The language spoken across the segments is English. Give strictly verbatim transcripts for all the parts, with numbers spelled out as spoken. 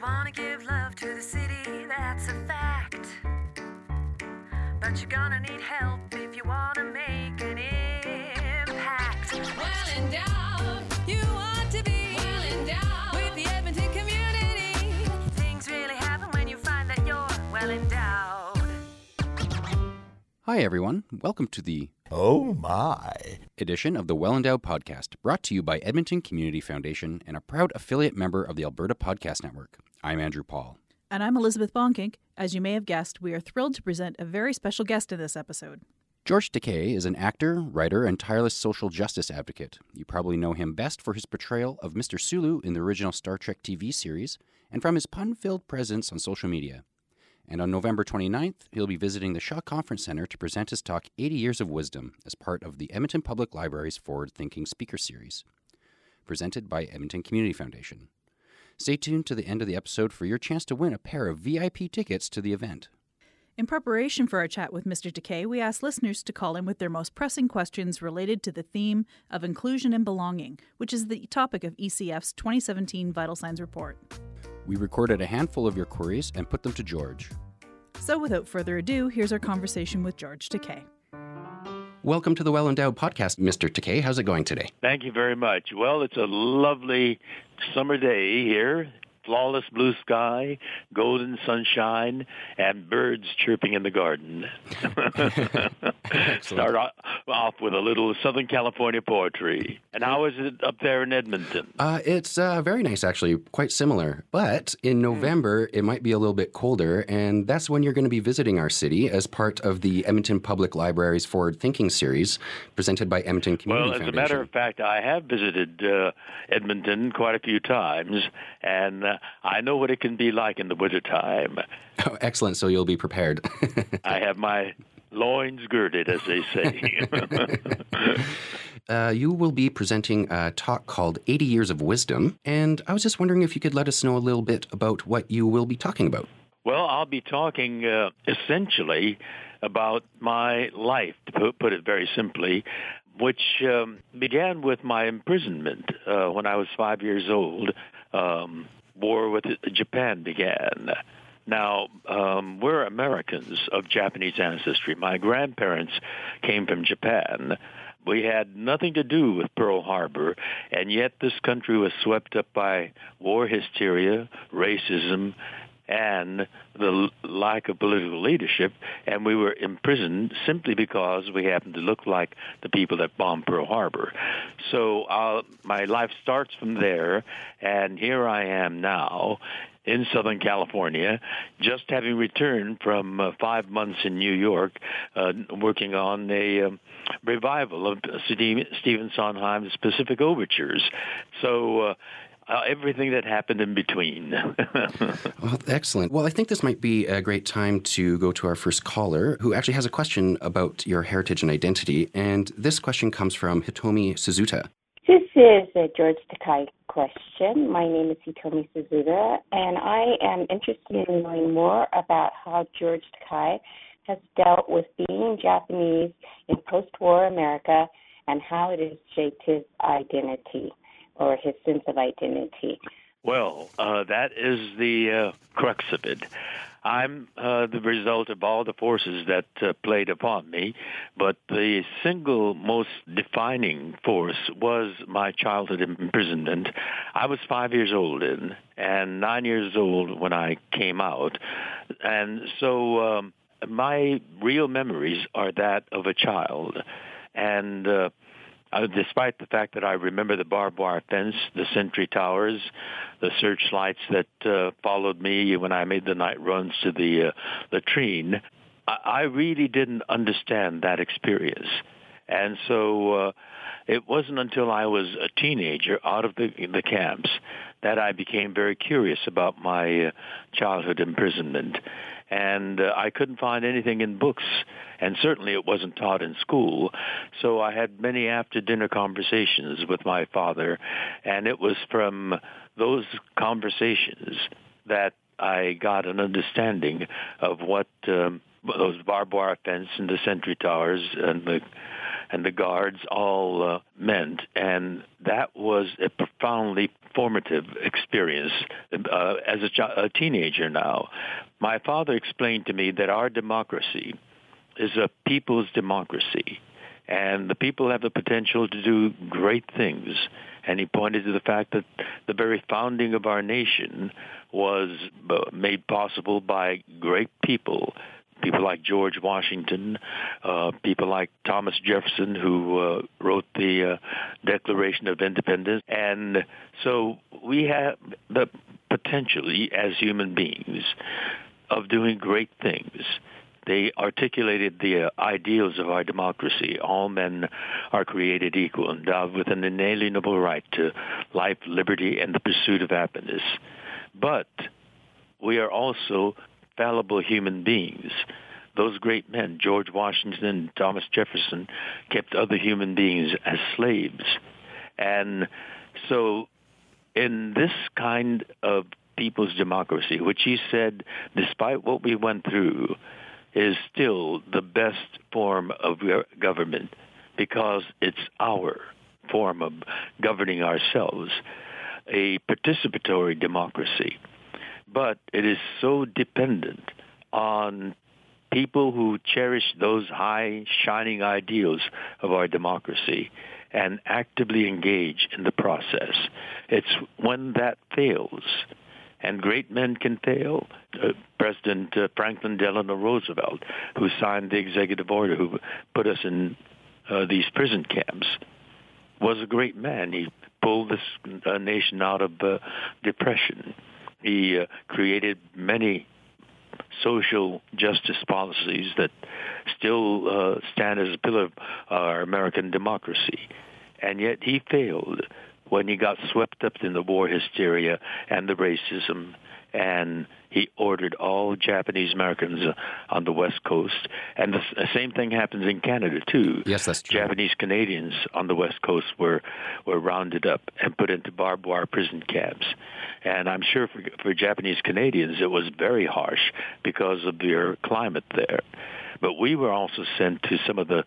wanna give love to the city, that's a fact. But you're gonna need help if you wanna make an impact. Well endowed, you want to be well endowed with the Edmonton community. Things really happen when you find that you're well endowed. Hi everyone, welcome to the Oh my edition of the Well Endowed Podcast, brought to you by Edmonton Community Foundation and a proud affiliate member of the Alberta Podcast Network. I'm Andrew Paul. And I'm Elizabeth Bonkink. As you may have guessed, we are thrilled to present a very special guest in this episode. George Takei is an actor, writer, and tireless social justice advocate. You probably know him best for his portrayal of Mister Sulu in the original Star Trek T V series, and from his pun-filled presence on social media. And on November twenty-ninth, he'll be visiting the Shaw Conference Centre to present his talk, eighty Years of Wisdom, as part of the Edmonton Public Library's Forward Thinking Speaker Series, presented by Edmonton Community Foundation. Stay tuned to the end of the episode for your chance to win a pair of V I P tickets to the event. In preparation for our chat with Mister Takei, we asked listeners to call in with their most pressing questions related to the theme of inclusion and belonging, which is the topic of E C F's twenty seventeen Vital Signs Report. We recorded a handful of your queries and put them to George. So without further ado, here's our conversation with George Takei. Welcome to the Well Endowed Podcast, Mister Takei. How's it going today? Thank you very much. Well, it's a lovely summer day here. Flawless blue sky, golden sunshine, and birds chirping in the garden. Start off with a little Southern California poetry. And how is it up there in Edmonton? Uh, it's uh, very nice, actually, quite similar. But in November, mm. it might be a little bit colder, and that's when you're going to be visiting our city as part of the Edmonton Public Library's Forward Thinking Series, presented by Edmonton Community Well, as Foundation. a matter of fact, I have visited uh, Edmonton quite a few times, and uh, I know what it can be like in the wintertime. Oh, excellent. So you'll be prepared. I have my loins girded, as they say. uh, you will be presenting a talk called eighty Years of Wisdom, and I was just wondering if you could let us know a little bit about what you will be talking about. Well, I'll be talking uh, essentially about my life, to put, put it very simply, which um, began with my imprisonment uh, when I was five years old. Um, war with Japan began. Now, um, we're Americans of Japanese ancestry. My grandparents came from Japan. We had nothing to do with Pearl Harbor, and yet this country was swept up by war hysteria, racism, and the lack of political leadership, and we were imprisoned simply because we happened to look like the people that bombed Pearl Harbor. So uh, my life starts from there, and here I am now in Southern California, just having returned from uh, five months in New York, uh, working on a um, revival of Stephen Sondheim's Pacific Overtures. So uh, Uh, everything that happened in between. Well, excellent. Well, I think this might be a great time to go to our first caller, who actually has a question about your heritage and identity. And this question comes from Hitomi Suzuta. This is a George Takei question. My name is Hitomi Suzuta, and I am interested in knowing more about how George Takei has dealt with being Japanese in post-war America and how it has shaped his identity, or his sense of identity. Well, uh, that is the uh, crux of it. I'm uh, the result of all the forces that uh, played upon me, but the single most defining force was my childhood imprisonment. I was five years old then, and nine years old when I came out. And so um, my real memories are that of a child. And uh, Uh, despite the fact that I remember the barbed wire fence, the sentry towers, the searchlights that uh, followed me when I made the night runs to the uh, latrine, I, I really didn't understand that experience. And so uh, it wasn't until I was a teenager out of the, the camps that I became very curious about my uh, childhood imprisonment. And uh, I couldn't find anything in books, and certainly it wasn't taught in school. So I had many after-dinner conversations with my father, and it was from those conversations that I got an understanding of what um, those barbed wire fence and the sentry towers and the and the guards all uh, meant. And that was a profoundly formative experience uh, as a, ch- a teenager now. My father explained to me that our democracy is a people's democracy, and the people have the potential to do great things. And he pointed to the fact that the very founding of our nation was made possible by great people, people like George Washington, uh, people like Thomas Jefferson, who uh, wrote the uh, Declaration of Independence. And so we have the potential as human beings of doing great things. They articulated the uh, ideals of our democracy. All men are created equal, endowed with an inalienable right to life, liberty, and the pursuit of happiness. But we are also fallible human beings. Those great men, George Washington and Thomas Jefferson, kept other human beings as slaves. And so in this kind of people's democracy, which he said, despite what we went through, is still the best form of government because it's our form of governing ourselves, a participatory democracy. But it is so dependent on people who cherish those high, shining ideals of our democracy and actively engage in the process. It's when that fails, and great men can fail. Uh, President uh, Franklin Delano Roosevelt, who signed the executive order, who put us in uh, these prison camps, was a great man. He pulled this uh, nation out of uh, depression. He uh, created many social justice policies that still uh, stand as a pillar of our American democracy. And yet he failed when he got swept up in the war hysteria and the racism, and he ordered all Japanese Americans on the West Coast. And the, the same thing happens in Canada, too. Yes, that's true. Japanese Canadians on the West Coast were, were rounded up and put into barbed wire prison camps. And I'm sure for, for Japanese Canadians it was very harsh because of their climate there. But we were also sent to some of the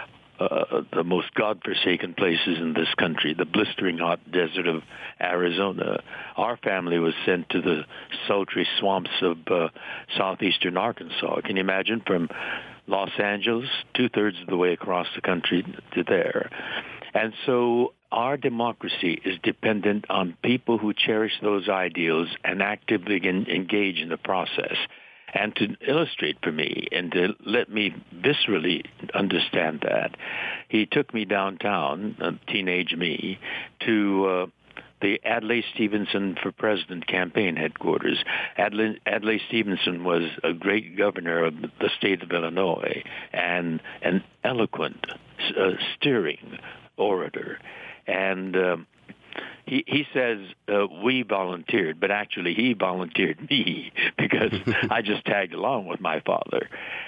Uh, the most godforsaken places in this country, the blistering hot desert of Arizona. Our family was sent to the sultry swamps of uh, southeastern Arkansas. Can you imagine, from Los Angeles, two-thirds of the way across the country to there? And so our democracy is dependent on people who cherish those ideals and actively engage in the process. And to illustrate for me and to let me viscerally understand that, he took me downtown, uh, teenage me, to uh, the Adlai Stevenson for President campaign headquarters. Adlai, Adlai Stevenson was a great governor of the state of Illinois and an eloquent, uh, steering orator. And um, He, he says uh, we volunteered, but actually he volunteered me because I just tagged along with my father.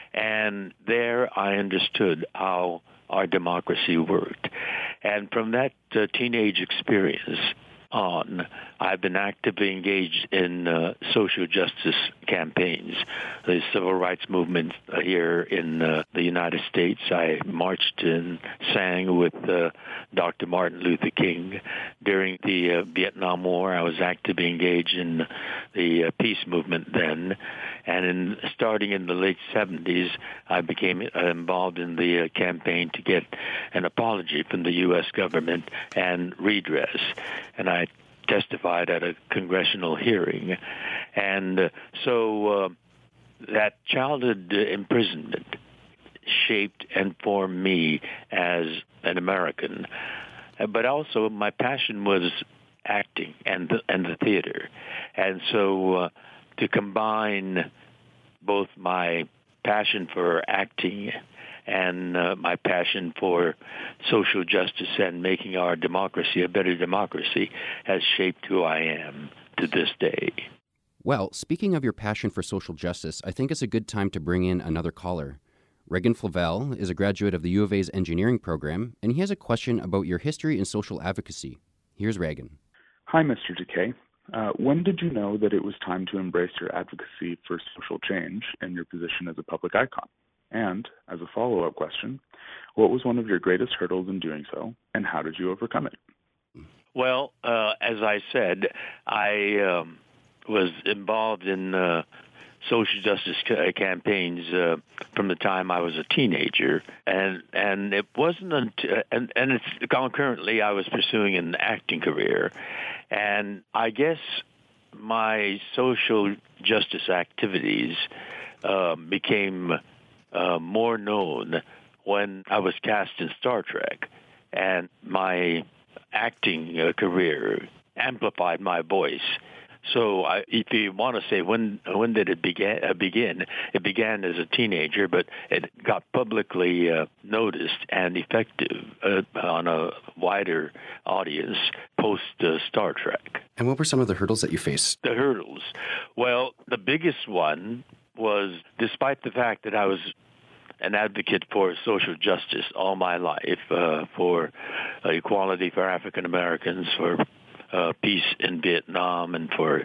And there I understood how our democracy worked. And from that uh, teenage experience on, I've been actively engaged in uh, social justice campaigns, the civil rights movement here in uh, the United States. I marched and sang with uh, Doctor Martin Luther King. During the uh, Vietnam War, I was actively engaged in the uh, peace movement then. And in, starting in the late seventies, I became uh, involved in the uh, campaign to get an apology from the U S government and redress. And I testified at a congressional hearing. And uh, so uh, that childhood imprisonment shaped and formed me as an American. But also my passion was acting and the, and the theater. And so uh, to combine both my passion for acting and uh, my passion for social justice and making our democracy a better democracy has shaped who I am to this day. Well, speaking of your passion for social justice, I think it's a good time to bring in another caller. Regan Flavel is a graduate of the U of A's engineering program, and he has a question about your history in social advocacy. Here's Regan. Hi, Mister Takei. Uh, when did you know that it was time to embrace your advocacy for social change in your position as a public icon? And, as a follow-up question, what was one of your greatest hurdles in doing so, and how did you overcome it? Well, uh, as I said, I um, was involved in uh, social justice ca- campaigns uh, from the time I was a teenager, and and it wasn't until, and and it's concurrently I was pursuing an acting career, and I guess my social justice activities uh, became uh, more known when I was cast in Star Trek, and my acting uh, career amplified my voice. So I, if you want to say when when did it begin, uh, begin, it began as a teenager, but it got publicly uh, noticed and effective uh, on a wider audience post uh, Star Trek. And what were some of the hurdles that you faced? The hurdles. Well, the biggest one was, despite the fact that I was an advocate for social justice all my life, uh, for uh, equality for African Americans, for uh, peace in Vietnam, and for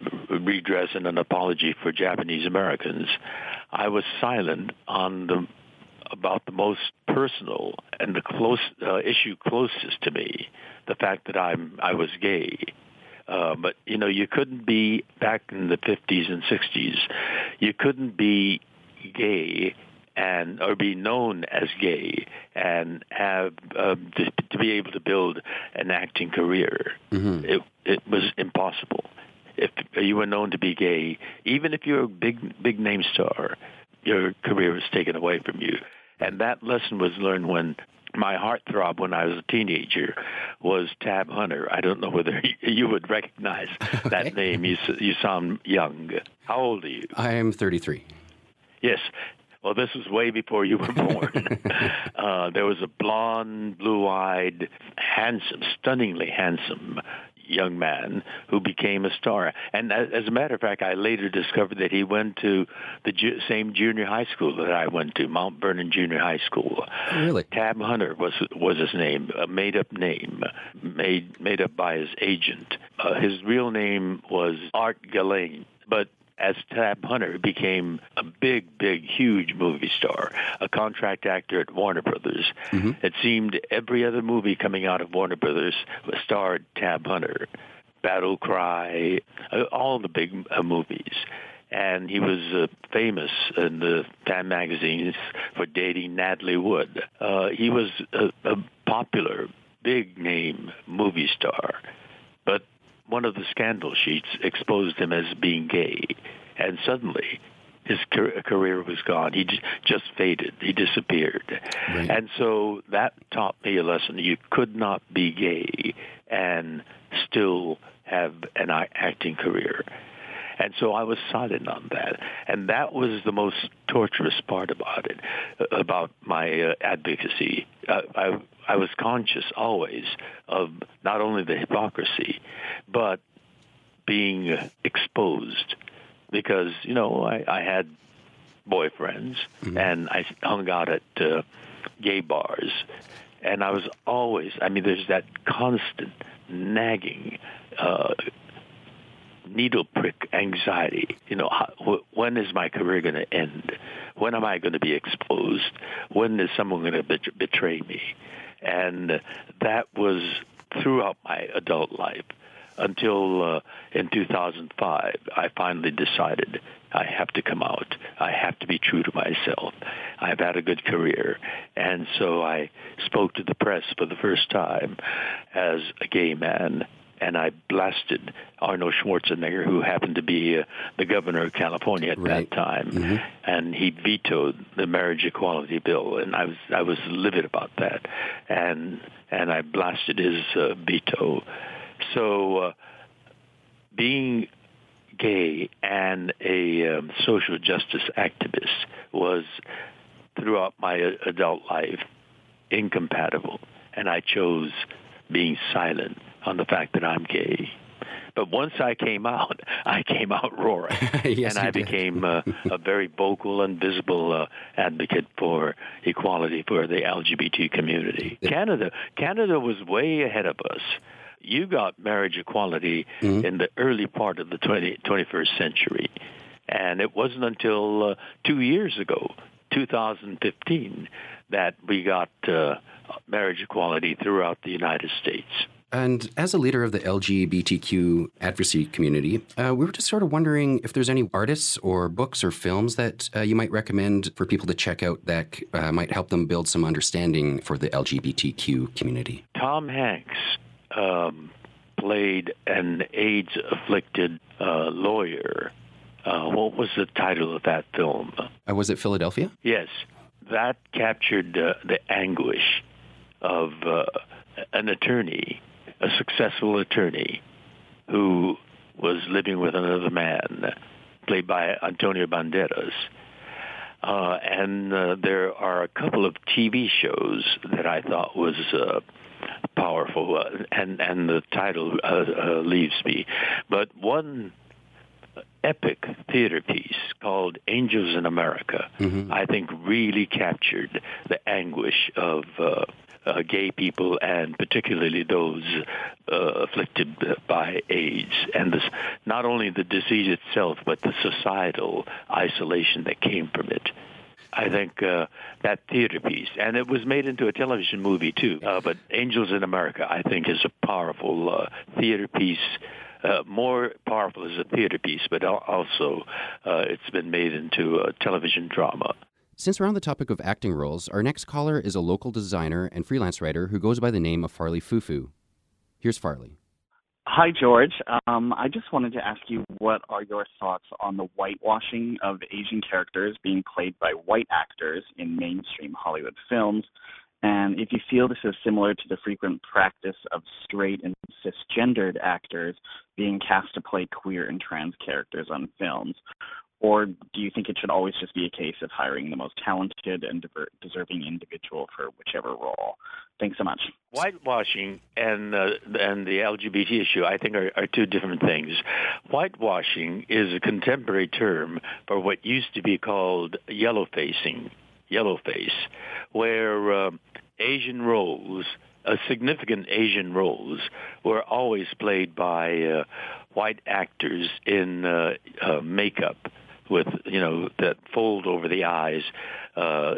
redress and an apology for Japanese Americans, I was silent on the about the most personal and the close uh, issue closest to me, the fact that I'm I was gay. Uh, but you know, you couldn't be back in the fifties and sixties. You couldn't be gay and or be known as gay and have uh, to, to be able to build an acting career. Mm-hmm. It it was impossible. If you were known to be gay, even if you're a big big name star, your career was taken away from you. And that lesson was learned when my heartthrob when I was a teenager was Tab Hunter. I don't know whether you would recognize that okay. name. You you sound young. How old are you? I am thirty-three. Yes. Well, this was way before you were born. uh, there was a blonde, blue-eyed, handsome, stunningly handsome young man who became a star. And as a matter of fact, I later discovered that he went to the ju- same junior high school that I went to, Mount Vernon Junior High School. Oh, really? Tab Hunter was was his name, a made-up name, made made up by his agent. Uh, his real name was Art Gillane, but as Tab Hunter became a big, big, huge movie star, a contract actor at Warner Brothers. Mm-hmm. It seemed every other movie coming out of Warner Brothers starred Tab Hunter. Battle Cry, uh, all the big uh, movies. And he was uh, famous in the fan magazines for dating Natalie Wood. Uh, he was a, a popular, big-name movie star. But one of the scandal sheets exposed him as being gay, and suddenly his career was gone. He just faded. He disappeared. Right. And so that taught me a lesson. You could not be gay and still have an acting career. And so I was silent on that. And that was the most torturous part about it, about my uh, advocacy. Uh, I, I was conscious always of not only the hypocrisy, but being exposed. Because, you know, I, I had boyfriends, mm-hmm. and I hung out at uh, gay bars. And I was always, I mean, there's that constant nagging uh needle prick anxiety. You know, how, when is my career going to end? When am I going to be exposed? When is someone going to bet- betray me? And that was throughout my adult life until uh, in two thousand five, I finally decided I have to come out. I have to be true to myself. I've had a good career. And so I spoke to the press for the first time as a gay man. And I blasted Arnold Schwarzenegger, who happened to be uh, the governor of California at right. that time, mm-hmm. and he vetoed the marriage equality bill, and I was I was livid about that, and and I blasted his uh, veto. So, uh, being gay and a um, social justice activist was throughout my adult life incompatible, and I chose being silent on the fact that I'm gay. But once I came out, I came out roaring. Yes, and I did. became uh, a very vocal and visible uh, advocate for equality for the L G B T community. Canada Canada was way ahead of us. you got marriage equality mm-hmm. in the early part of the twentieth, twenty-first century. And it wasn't until uh, two years ago, two thousand fifteen, that we got uh, marriage equality throughout the United States. And as a leader of the L G B T Q advocacy community, uh, we were just sort of wondering if there's any artists or books or films that uh, you might recommend for people to check out that uh, might help them build some understanding for the L G B T Q community. Tom Hanks um, played an AIDS-afflicted uh, lawyer. Uh, what was the title of that film? Uh, was it Philadelphia? Yes. That captured uh, the anguish of uh, an attorney, a successful attorney, who was living with another man, played by Antonio Banderas. Uh, and uh, there are a couple of T V shows that I thought was uh, powerful, uh, and, and the title uh, uh, leaves me. But one epic theater piece called Angels in America, mm-hmm. I think really captured the anguish of uh, uh, gay people, and particularly those uh, afflicted by AIDS, and this, not only the disease itself, but the societal isolation that came from it. I think uh, that theater piece, and it was made into a television movie too, uh, but Angels in America, I think, is a powerful uh, theater piece. Uh, more powerful as a theater piece, but also uh, it's been made into a television drama. Since we're on the topic of acting roles, our next caller is a local designer and freelance writer who goes by the name of Farley Fufu. Here's Farley. Hi, George. Um, I just wanted to ask you, what are your thoughts on the whitewashing of Asian characters being played by white actors in mainstream Hollywood films? And if you feel this is similar to the frequent practice of straight and cisgendered actors being cast to play queer and trans characters on films, or do you think it should always just be a case of hiring the most talented and deserving individual for whichever role? Thanks so much. Whitewashing and uh, and the L G B T issue, I think, are, are two different things. Whitewashing is a contemporary term for what used to be called yellowfacing. Yellowface, where uh, Asian roles, uh, significant Asian roles, were always played by uh, white actors in uh, uh, makeup with, you know, that fold over the eyes, uh,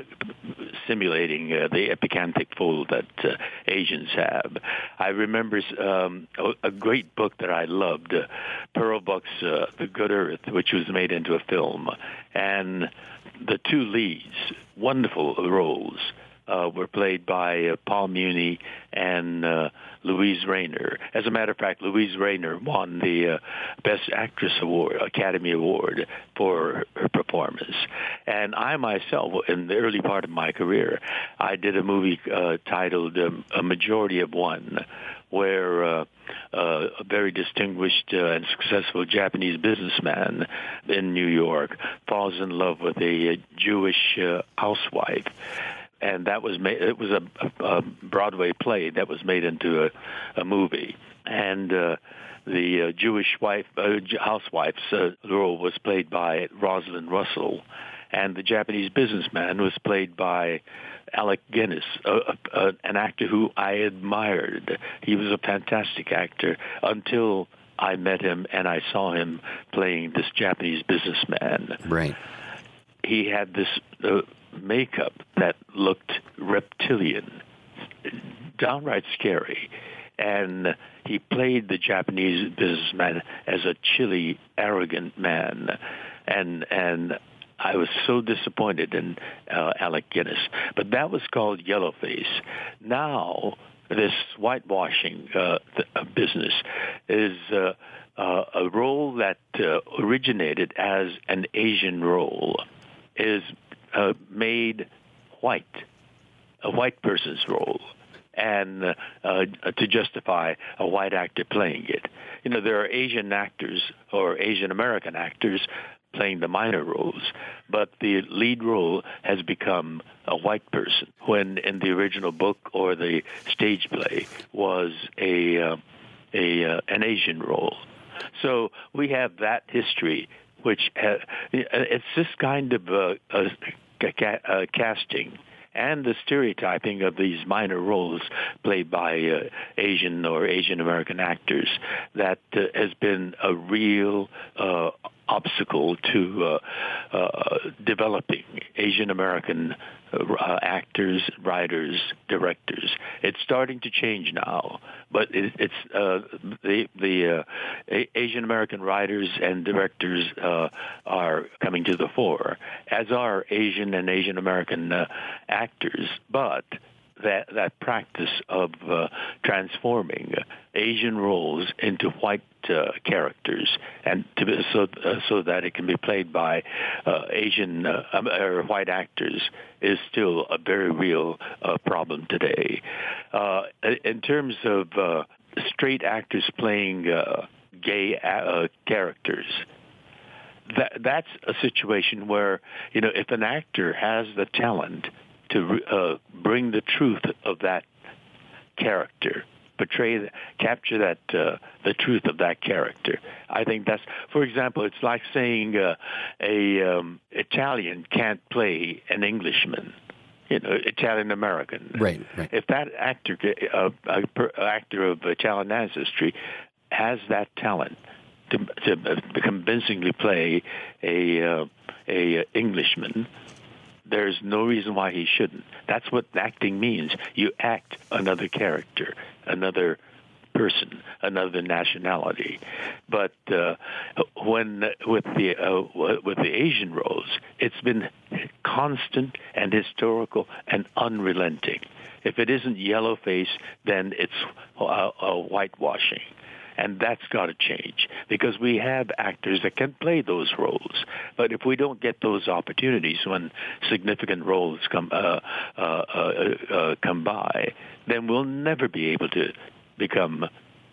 simulating uh, the epicanthic fold that uh, Asians have. I remember um, a, a great book that I loved, uh, Pearl Buck's uh, The Good Earth, which was made into a film, and the two leads, wonderful roles, uh, were played by uh, Paul Muni and uh, Louise Rayner. As a matter of fact, Louise Rayner won the uh, Best Actress Award, Academy Award, for her performance. And I myself, in the early part of my career, I did a movie uh, titled um, A Majority of One, where uh, uh, a very distinguished uh, and successful Japanese businessman in New York falls in love with a, a Jewish uh, housewife. And that was made, it was a, a Broadway play that was made into a, a movie. And uh, the uh, Jewish wife, uh, housewife's uh, role was played by Rosalind Russell. And the Japanese businessman was played by Alec Guinness, uh, uh, an actor who I admired. He was a fantastic actor until I met him and I saw him playing this Japanese businessman. Right. He had this uh, makeup that looked reptilian, downright scary. And he played the Japanese businessman as a chilly, arrogant man. And and I was so disappointed in uh, Alec Guinness. But that was called yellowface. Now, this whitewashing uh, th- business is uh, uh, a role that uh, originated as an Asian role, is uh, made white, a white person's role, and uh, uh, to justify a white actor playing it. You know, there are Asian actors or Asian American actors playing the minor roles, but the lead role has become a white person, when in the original book or the stage play was a uh, a uh, an Asian role. So we have that history, which ha- it's this kind of uh, uh, ca- uh, casting and the stereotyping of these minor roles played by uh, Asian or Asian American actors that uh, has been a real uh, obstacle to uh, uh, developing Asian American uh, actors, writers, directors. It's starting to change now, but it, it's uh, the the uh, a- Asian American writers and directors uh, are coming to the fore, as are Asian and Asian American uh, actors, but that that practice of uh, transforming Asian roles into white uh, characters, and to be, so uh, so that it can be played by uh, Asian uh, or white actors, is still a very real uh, problem today. Uh, in terms of uh, straight actors playing uh, gay uh, characters, that that's a situation where, you know, if an actor has the talent to uh, bring the truth of that character, portray, capture that uh, the truth of that character. I think that's, for example, it's like saying uh, a um, Italian can't play an Englishman, you know, Italian American. Right, right. If that actor, uh, a per, actor of Italian ancestry, has that talent to, to convincingly play a uh, a Englishman, there's no reason why he shouldn't. That's what acting means. You act another character, another person, another nationality. But uh, when with the uh, with the Asian roles, it's been constant and historical and unrelenting. If it isn't yellowface, then it's uh, uh, whitewashing. And that's got to change, because we have actors that can play those roles. But if we don't get those opportunities when significant roles come uh, uh, uh, uh, come by, then we'll never be able to become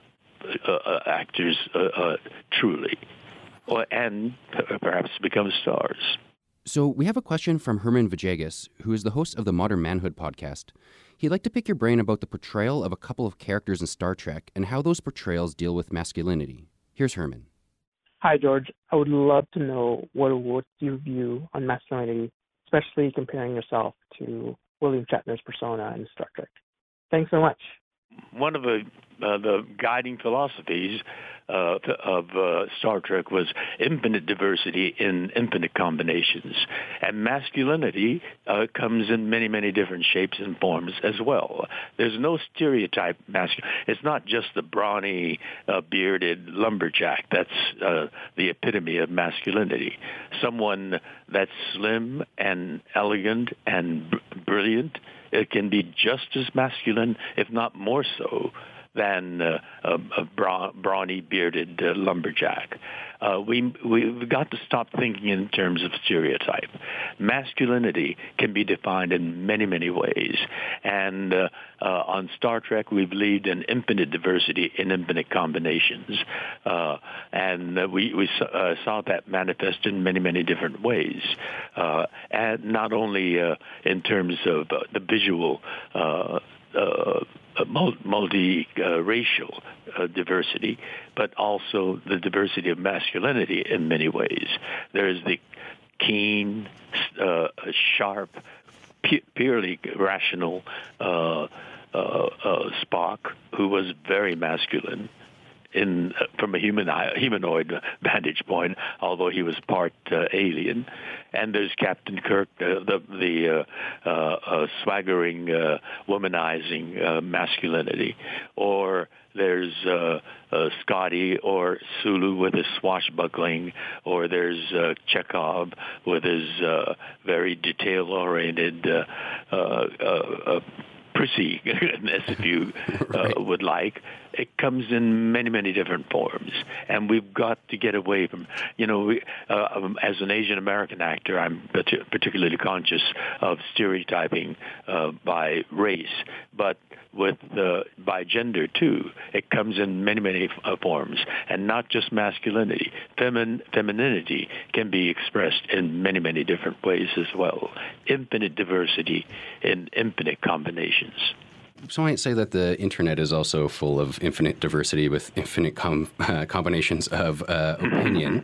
uh, uh, actors uh, uh, truly, or, and perhaps become stars. So we have a question from Herman Vajegas, who is the host of the Modern Manhood podcast. He'd like to pick your brain about the portrayal of a couple of characters in Star Trek and how those portrayals deal with masculinity. Here's Herman. Hi, George. I would love to know what would you view on masculinity, especially comparing yourself to William Shatner's persona in Star Trek. Thanks so much. One of the uh, the guiding philosophies uh, of uh, Star Trek was infinite diversity in infinite combinations. And masculinity uh, comes in many, many different shapes and forms as well. There's no stereotype masculine. It's not just the brawny, uh, bearded lumberjack. That's uh, the epitome of masculinity. Someone that's slim and elegant and br- brilliant, it can be just as masculine, if not more so, than uh, a, a bra- brawny, bearded uh, lumberjack. Uh, we, we've got to stop thinking in terms of stereotype. Masculinity can be defined in many, many ways. And uh, uh, on Star Trek, we believed in infinite diversity in infinite combinations. Uh, and uh, we, we uh, saw that manifest in many, many different ways. Uh, and not only uh, in terms of uh, the visual uh, uh, multi-racial uh, diversity, but also the diversity of masculinity in many ways. There's the keen, uh, sharp, pu- purely rational uh, uh, uh, Spock, who was very masculine in uh, from a human humanoid vantage point, although he was part uh, alien. And there's Captain Kirk, uh, the the uh, uh, uh, swaggering, uh, womanizing uh, masculinity, or there's uh, uh, Scotty or Sulu with his swashbuckling, or there's uh, Chekhov with his uh, very detail-oriented uh, uh, uh, prissiness, if you uh, right. would like. It comes in many, many different forms, and we've got to get away from, you know, we, uh, um, as an Asian American actor, I'm particularly conscious of stereotyping uh, by race, but with uh, by gender too. It comes in many, many uh, forms, and not just masculinity. Femin- femininity can be expressed in many, many different ways as well. Infinite diversity in infinite combinations. So I might say that the internet is also full of infinite diversity with infinite com- uh, combinations of uh, opinion.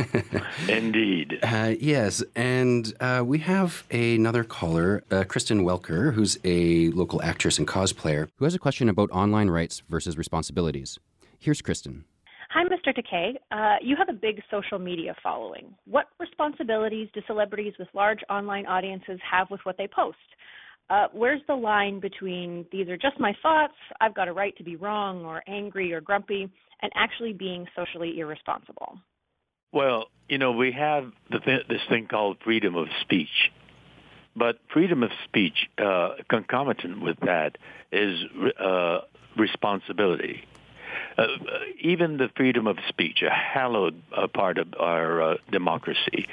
Indeed. Uh, yes, and uh, we have another caller, uh, Kristen Welker, who's a local actress and cosplayer, who has a question about online rights versus responsibilities. Here's Kristen. Hi, Mister Takei. Uh, you have a big social media following. What responsibilities do celebrities with large online audiences have with what they post? Uh, where's the line between these are just my thoughts, I've got a right to be wrong or angry or grumpy, and actually being socially irresponsible? Well, you know, we have the th- this thing called freedom of speech. But freedom of speech, uh, concomitant with that, is uh, responsibility. Uh, even the freedom of speech, a hallowed uh, part of our uh, democracy,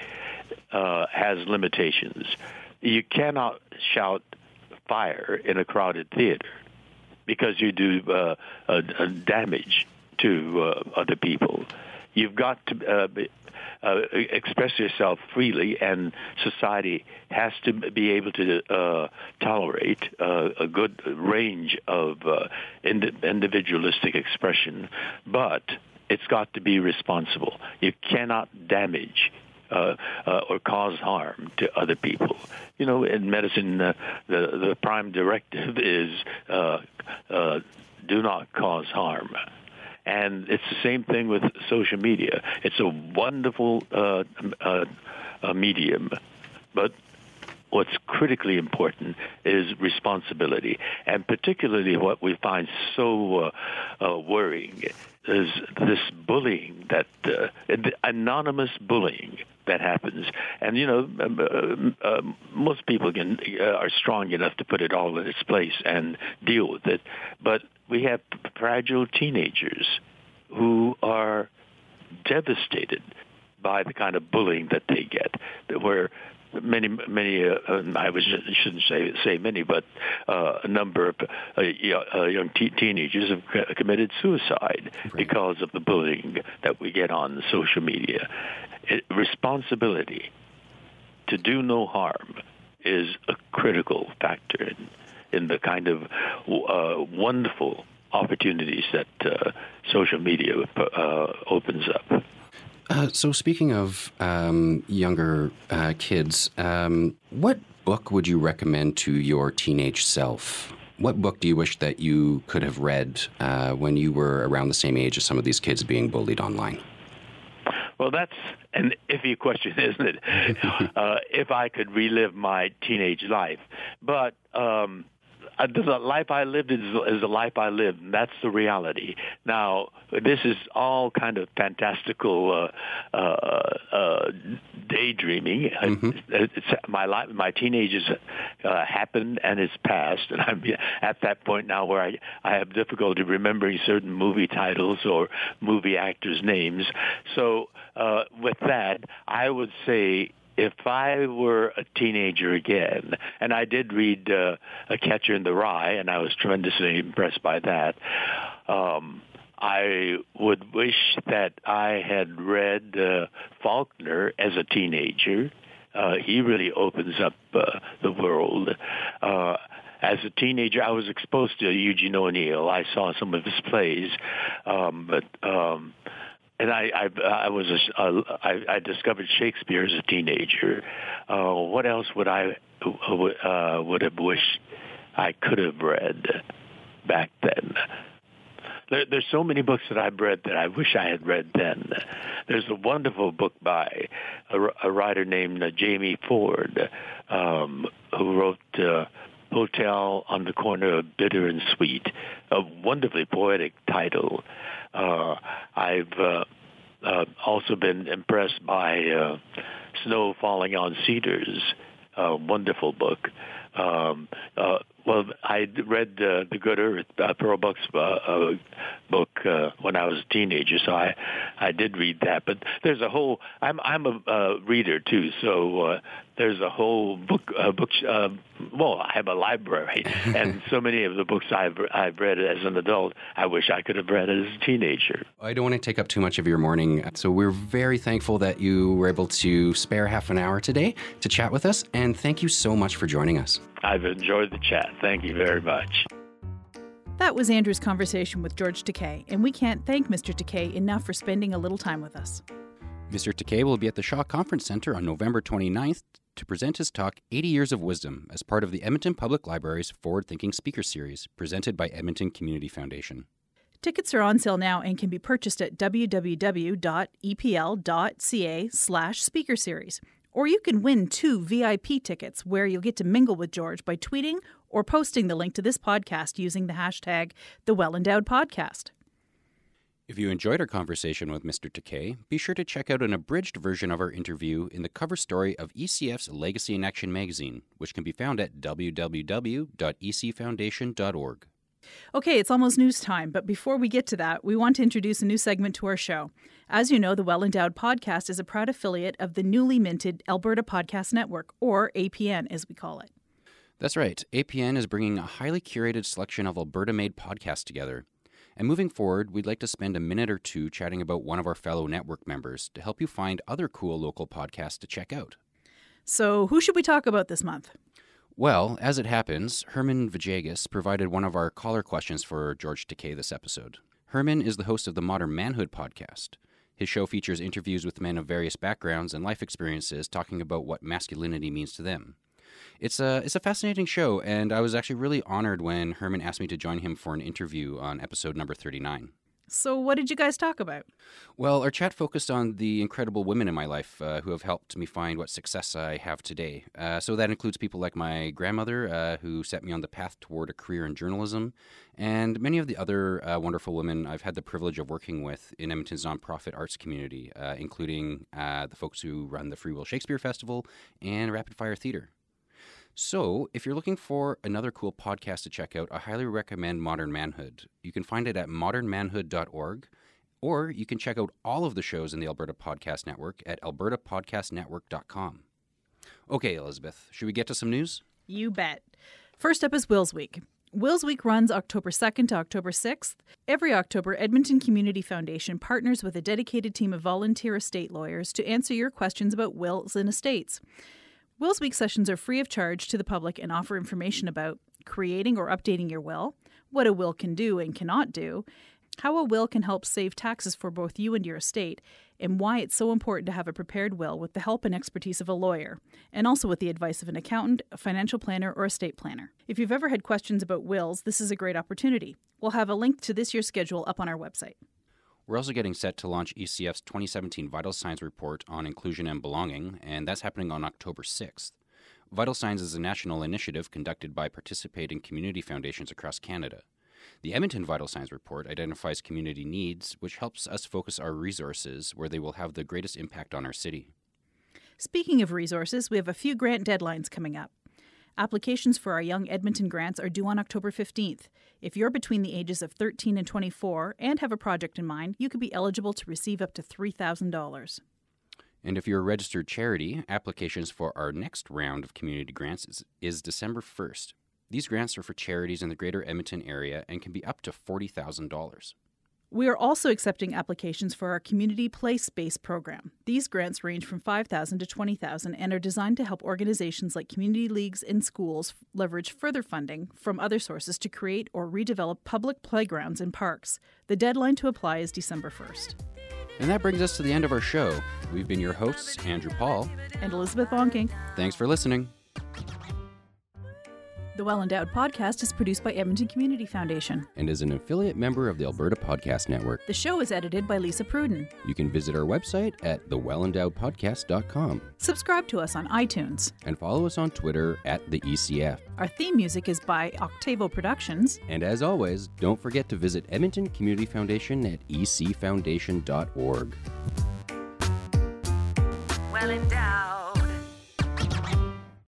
uh, has limitations. You cannot shout fire in a crowded theater because you do uh, uh, damage to uh, other people. You've got to uh, be, uh, express yourself freely, and society has to be able to uh, tolerate uh, a good range of uh, ind- individualistic expression, but it's got to be responsible. You cannot damage Uh, uh, or cause harm to other people. You know, in medicine, uh, the the prime directive is uh, uh, do not cause harm. And it's the same thing with social media. It's a wonderful uh, uh, uh, medium, but what's critically important is responsibility, and particularly what we find so uh, uh, worrying is this bullying, that uh, the anonymous bullying that happens. And, you know, uh, uh, most people can, uh, are strong enough to put it all in its place and deal with it. But we have fragile teenagers who are devastated by the kind of bullying that they get, where many, many, uh, I was, shouldn't say say many, but uh, a number of uh, young te- teenagers have committed suicide right. because of the bullying that we get on social media. It, responsibility to do no harm is a critical factor in, in the kind of uh, wonderful opportunities that uh, social media uh, opens up. Uh, so speaking of um, younger uh, kids, um, what book would you recommend to your teenage self? What book do you wish that you could have read uh, when you were around the same age as some of these kids being bullied online? Well, that's an iffy question, isn't it? uh, if I could relive my teenage life. But um, the life I lived is, is the life I lived, and that's the reality. Now, this is all kind of fantastical uh, uh, uh, daydreaming. Mm-hmm. It's, it's my life, my teenagers uh, happened, and it's past, and I'm at that point now where I, I have difficulty remembering certain movie titles or movie actors' names. So uh, with that, I would say, if I were a teenager again, and I did read uh, A Catcher in the Rye, and I was tremendously impressed by that, um, I would wish that I had read uh, Faulkner as a teenager. Uh, he really opens up uh, the world. Uh, As a teenager, I was exposed to Eugene O'Neill. I saw some of his plays, um, but... Um, And I, I, I was, a, uh, I, I discovered Shakespeare as a teenager. Uh, what else would I uh, would have wished I could have read back then? There, there's so many books that I've read that I wish I had read then. There's a wonderful book by a, a writer named uh, Jamie Ford, um, who wrote uh, Hotel on the Corner of Bitter and Sweet, a wonderfully poetic title. Uh, I've uh, uh, also been impressed by uh, Snow Falling on Cedars, a wonderful book. Um, uh, well, I read uh, The Good Earth, uh, Pearl Buck's uh, uh, book uh, when I was a teenager, so I, I did read that. But there's a whole. I'm I'm a uh, reader too, so uh, there's a whole book. Uh, book. Uh, well, I have a library, and so many of the books I've I've read as an adult, I wish I could have read as a teenager. I don't want to take up too much of your morning, so we're very thankful that you were able to spare half an hour today to chat with us, and thank you so much for joining us. I've enjoyed the chat. Thank you very much. That was Andrew's conversation with George Takei, and we can't thank Mister Takei enough for spending a little time with us. Mister Takei will be at the Shaw Conference Centre on November twenty-ninth to present his talk, eighty years of Wisdom, as part of the Edmonton Public Library's Forward Thinking Speaker Series, presented by Edmonton Community Foundation. Tickets are on sale now and can be purchased at w w w dot e p l dot c a slash speaker series. Or you can win two V I P tickets where you'll get to mingle with George by tweeting or posting the link to this podcast using the hashtag The Well Endowed Podcast. If you enjoyed our conversation with Mister Takei, be sure to check out an abridged version of our interview in the cover story of E C F's Legacy in Action magazine, which can be found at w w w dot e c foundation dot org. Okay, it's almost news time, but before we get to that, we want to introduce a new segment to our show. As you know, the Well Endowed Podcast is a proud affiliate of the newly minted Alberta Podcast Network, or A P N as we call it. That's right. A P N is bringing a highly curated selection of Alberta-made podcasts together. And moving forward, we'd like to spend a minute or two chatting about one of our fellow network members to help you find other cool local podcasts to check out. So who should we talk about this month? Well, as it happens, Herman Vajegas provided one of our caller questions for George Takei this episode. Herman is the host of the Modern Manhood podcast. His show features interviews with men of various backgrounds and life experiences talking about what masculinity means to them. It's a, it's a fascinating show, and I was actually really honored when Herman asked me to join him for an interview on episode number thirty-nine. So what did you guys talk about? Well, our chat focused on the incredible women in my life uh, who have helped me find what success I have today. Uh, so that includes people like my grandmother, uh, who set me on the path toward a career in journalism, and many of the other uh, wonderful women I've had the privilege of working with in Edmonton's nonprofit arts community, uh, including uh, the folks who run the Free Will Shakespeare Festival and Rapid Fire Theatre. So, if you're looking for another cool podcast to check out, I highly recommend Modern Manhood. You can find it at modern manhood dot org, or you can check out all of the shows in the Alberta Podcast Network at alberta podcast network dot com. Okay, Elizabeth, should we get to some news? You bet. First up is Wills Week. Wills Week runs October second to October sixth. Every October, Edmonton Community Foundation partners with a dedicated team of volunteer estate lawyers to answer your questions about wills and estates. Wills Week sessions are free of charge to the public and offer information about creating or updating your will, what a will can do and cannot do, how a will can help save taxes for both you and your estate, and why it's so important to have a prepared will with the help and expertise of a lawyer, and also with the advice of an accountant, a financial planner, or estate planner. If you've ever had questions about wills, this is a great opportunity. We'll have a link to this year's schedule up on our website. We're also getting set to launch E C F's twenty seventeen Vital Signs Report on Inclusion and Belonging, and that's happening on October sixth. Vital Signs is a national initiative conducted by participating community foundations across Canada. The Edmonton Vital Signs Report identifies community needs, which helps us focus our resources where they will have the greatest impact on our city. Speaking of resources, we have a few grant deadlines coming up. Applications for our Young Edmonton grants are due on October fifteenth. If you're between the ages of thirteen and twenty-four and have a project in mind, you could be eligible to receive up to three thousand dollars. And if you're a registered charity, applications for our next round of community grants is, is December first. These grants are for charities in the greater Edmonton area and can be up to forty thousand dollars. We are also accepting applications for our Community Place-based program. These grants range from five thousand dollars to twenty thousand dollars and are designed to help organizations like community leagues and schools leverage further funding from other sources to create or redevelop public playgrounds and parks. The deadline to apply is December first. And that brings us to the end of our show. We've been your hosts, Andrew Paul and Elizabeth Bonking. Thanks for listening. The Well Endowed Podcast is produced by Edmonton Community Foundation and is an affiliate member of the Alberta Podcast Network. The show is edited by Lisa Pruden. You can visit our website at the well endowed podcast dot com. Subscribe to us on iTunes. And follow us on Twitter at the E C F. Our theme music is by Octavo Productions. And as always, don't forget to visit Edmonton Community Foundation at e c foundation dot org. Well endowed.